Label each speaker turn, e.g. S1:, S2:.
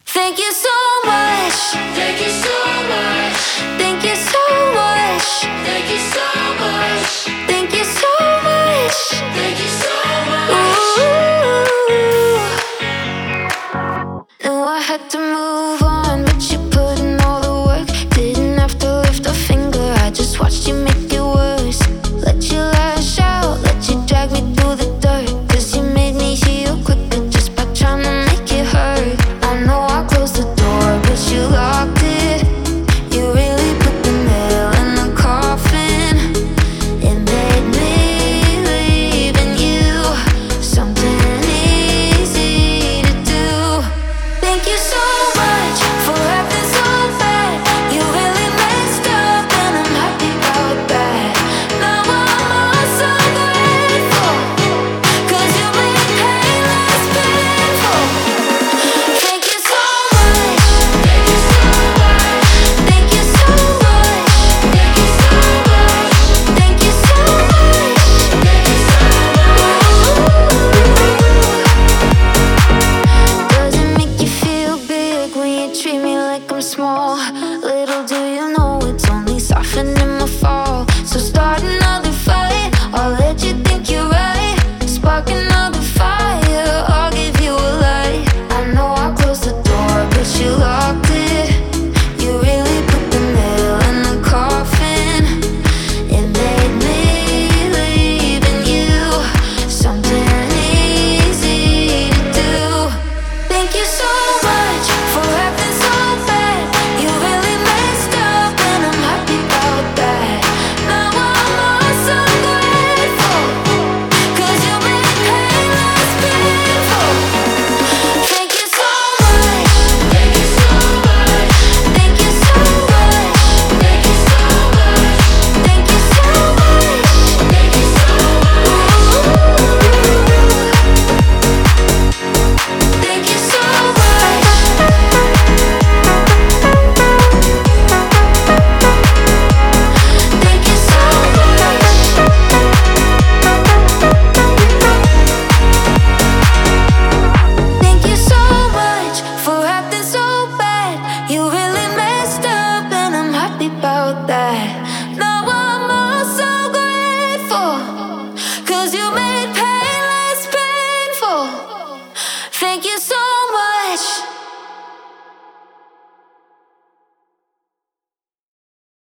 S1: Thank you so much.
S2: Thank you so much.
S1: Thank you so much.
S2: Thank you so much.
S1: Thank you so much.
S2: Thank you so much.
S1: Ooh. Knew I had to move on, but you put in all the work. Didn't have to lift a finger, I just watched you make it worse. Let you lash out, let you drag me through the dirt. Cause you made me heal quicker just by trying to make it hurt. I know I closed the door, but you locked it. You really put the nail in the coffin. It made me believe in you, something easy to do. Thank you so much for acting so bad. You really messed up and I'm happy about that. Now I'm all so grateful, cause you made pain less painful. Thank you so much.
S2: Thank you so much.
S1: Thank you so much.
S2: Thank you so much.
S1: Thank you so much.
S2: Thank you so much.
S1: Does it make you feel big when you treat me like I'm small?